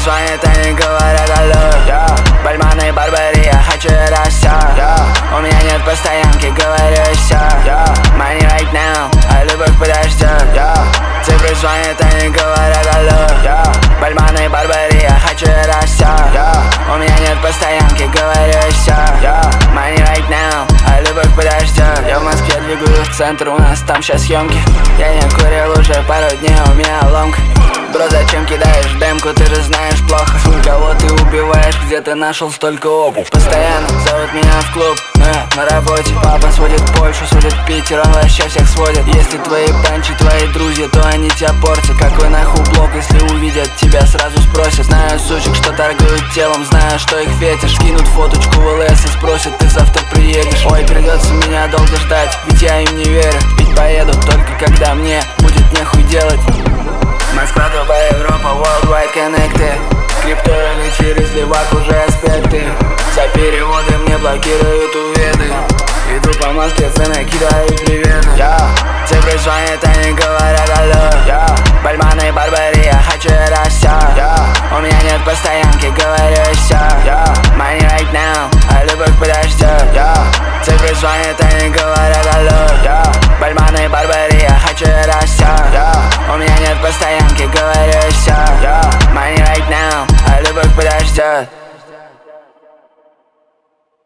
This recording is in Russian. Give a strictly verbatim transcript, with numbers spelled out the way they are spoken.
звонят, они говорят алло. yeah. Бальманы, Барбари, я хочу это все. yeah. У меня нет постоянки, говорю все. yeah. Money right now, а любовь подождет. yeah. Цифры звонят, они говорят алло. yeah. Бальманы, Барбари, я хочу это все. yeah. У меня нет постоянки, говорю все. yeah. Money right now, а любовь подождет. Я в Москве двигаю в центр, у нас там сейчас съемки. Я не курил уже пару дней, у меня ломка. Бро, зачем кидаешь демку, ты же знаешь плохо. Кого ты убиваешь, где ты нашел столько обуви? Постоянно зовут меня в клуб, но я на работе. Папа сводит Польшу, сводит Питер, он вообще всех сводит. Если твои панчи, твои друзья, то они тебя портят. Какой нахуй блок, если увидят тебя, сразу спросят. Знаю сучек, что торгуют телом, знаю, что их фетиш. Кинут фоточку в ЛС и спросят, ты завтра приедешь. Ой, придется меня долго ждать, ведь я им не верю. Ведь поеду только когда мне будет нехуй делать. Москва, Дубай, Европа, worldwide connected. Криптовали через левак уже аспекты. За переводы мне блокируют уведы. Иду по Москве, цены кидаю приветы. yeah. Цифры звонят, они говорят алло. yeah. Бальманы, Барбари, я хочу это все. yeah. У меня нет постоянки, говорю все. yeah. Money right now, а любовь подождет. yeah. Цифры звонят, они говорят алло. yeah.